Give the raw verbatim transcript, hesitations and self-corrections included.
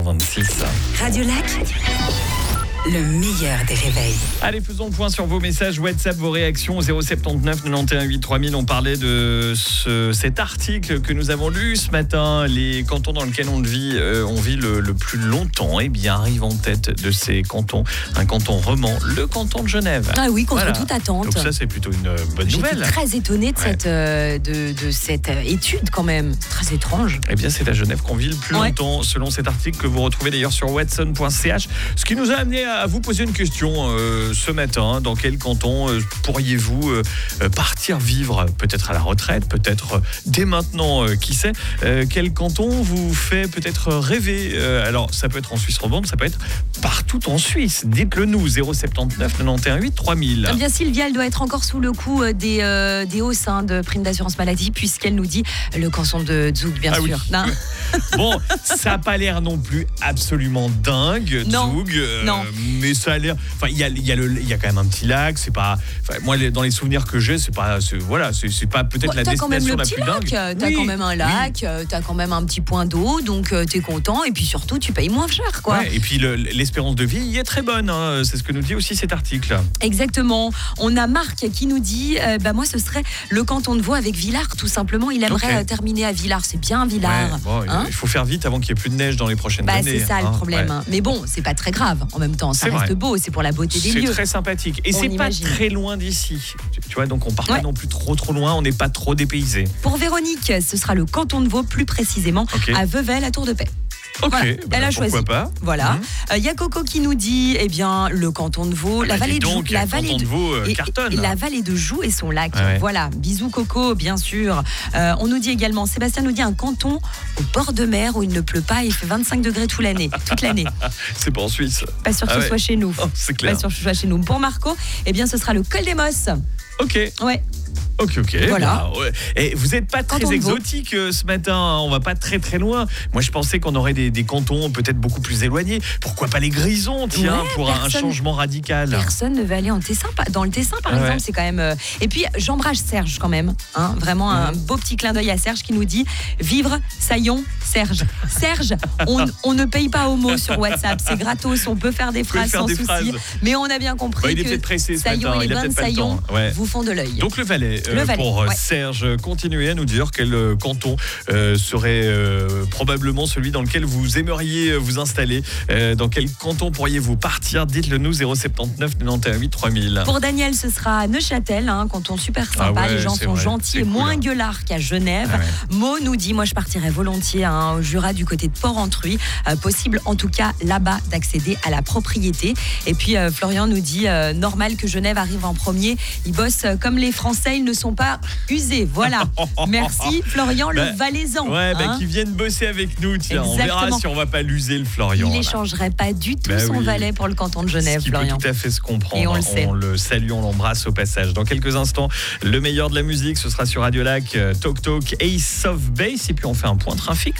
vingt-six. Radio Lac, le meilleur des réveils. Allez, faisons le point sur vos messages WhatsApp, vos réactions au zéro sept neuf quatre-vingt-onze huit trois mille. On parlait de ce, cet article que nous avons lu ce matin. Les cantons dans lesquels on vit, euh, on vit le, le plus longtemps. Eh bien, arrive en tête de ces cantons un canton roman, le canton de Genève. Ah oui, contre Voilà. toute attente. Donc ça, c'est plutôt une bonne J'étais nouvelle. très étonnée de, Ouais. cette, euh, de, de cette euh, étude quand même. Très étrange. Eh bien, c'est à Genève qu'on vit le plus Ouais. longtemps, selon cet article que vous retrouvez d'ailleurs sur watson point c h. Ce qui nous a amené à vous poser une question euh, ce matin. Dans quel canton euh, pourriez-vous euh, partir vivre? Peut-être à la retraite, peut-être euh, dès maintenant, euh, qui sait. Euh, quel canton vous fait peut-être rêver? euh, Alors, ça peut être en Suisse romande, ça peut être partout en Suisse. Dites-le nous, zéro sept neuf quatre-vingt-onze huit trois mille. Eh bien, Sylvia, elle doit être encore sous le coup euh, des, euh, des hausses hein, de primes d'assurance maladie, puisqu'elle nous dit le canton de Zug, bien Ah sûr. oui. Non. Bon, ça n'a pas l'air non plus absolument dingue, Non, Zug, euh, non. mais ça a l'air. Enfin, il y a, il y a le, il y a quand même un petit lac. C'est pas. Enfin, moi, les- dans les souvenirs que j'ai, c'est pas. C'est, voilà, c'est, c'est pas peut-être Bon, la t'as quand même destination le la petit plus lac, dingue. t'as Oui, quand même un oui. lac, euh, t'as quand même un petit point d'eau, donc euh, t'es content, et puis surtout tu payes moins cher, quoi. Ouais, et puis le- l'espérance de vie y est très bonne. Hein, c'est ce que nous dit aussi cet article. Exactement. On a Marc qui nous dit, euh, bah moi ce serait le canton de Vaud avec Villars, tout simplement. Il aimerait Ok. euh, terminer à Villars, c'est bien Villars. Ouais, bon, hein. il faut faire vite avant qu'il n'y ait plus de neige dans les prochaines Bah, années. c'est ça le hein, problème. ouais. hein. Mais bon, c'est pas très grave. En même temps, ça C'est reste vrai. beau. C'est pour la beauté des C'est lieux. très sympathique. Et On c'est pas imagine. très loin d'ici. Tu, tu vois, donc on part pas Ouais. non plus trop trop loin, on n'est pas trop dépaysé. Pour Véronique, ce sera le canton de Vaud, plus précisément Ok. à Vevey, à Tour de Paix. Ok, Voilà, bah, elle a pourquoi choisi. pas. Voilà. Mhm. Il y a Coco qui nous dit, eh bien, le canton de Vaud, Ah la bah, vallée dis de Joux, donc, la le vallée canton de Vaud, euh, et- cartonne. et la vallée de Joux et son lac. Ah ouais. Voilà. Bisous Coco, bien sûr. Euh, on nous dit également, Sébastien nous dit un canton au bord de mer où il ne pleut pas et il fait vingt-cinq degrés toute l'année. Toute l'année. C'est pas en Suisse. Pas sûr que Ah ce ouais. soit chez nous. Oh, c'est clair. Pas sûr que ce soit chez nous. Pour Marco, eh bien, ce sera le col des Mosses. Ok, Ouais. ok, ok. Voilà. Bah, ouais. Et vous n'êtes pas très Canton de Vaud. exotique euh, ce matin, hein. On va pas très très loin. Moi, je pensais qu'on aurait des, des cantons peut-être beaucoup plus éloignés. Pourquoi pas les Grisons, tiens, Ouais, pour un- un personne- changement radical. Personne ne veut aller en Tessin. Pas- Dans le Tessin, par Ouais. exemple, c'est quand même. euh, Et puis, j'embrasse Serge quand même. Hein, vraiment un beau petit clin d'œil à Serge qui nous dit vivre, saillon, Serge. Serge, on, on ne paye pas au mot sur WhatsApp. C'est gratos. On peut faire des pouvez phrases faire sans des souci. phrases. Mais on a bien compris Bah, il est que peut-être pressé ce saillon matin, et il les a bains de peut-être pas le saillon temps. Ouais. vous font de l'œil. Donc le Valais, euh, Le Valais, pour euh, ouais. Serge, continuez à nous dire quel euh, canton euh, serait euh, probablement celui dans lequel vous aimeriez euh, vous installer. Euh, dans quel canton pourriez-vous partir? Dites-le nous, zéro sept neuf quatre-vingt-onze huit trois mille. Pour Daniel, ce sera Neuchâtel, hein, canton super sympa. Ah ouais, les gens c'est sont vrai, gentils c'est et cool, moins hein. gueulards qu'à Genève. Ah ouais. Mo nous dit, moi je partirais volontiers hein, au Jura du côté de Port-Entruy. Euh, possible en tout cas là-bas d'accéder à la propriété. Et puis euh, Florian nous dit, euh, normal que Genève arrive en premier. Ils bossent euh, comme les Français, ils ne sont pas usés. Voilà. Merci Florian Bah, le Valaisan. Ouais, bah, hein. qui viennent bosser avec nous, tiens. On verra Exactement. si on va pas l'user, le Florian. Il là. n'échangerait pas du tout Bah son oui. Valais pour le canton de Genève, Ce qui Florian. peut tout à fait se comprendre. Et on le sait. On le salue, on l'embrasse au passage. Dans quelques instants, le meilleur de la musique, ce sera sur Radio Lac, euh, Talk Talk, Ace of Base. Et puis on fait un point trafic.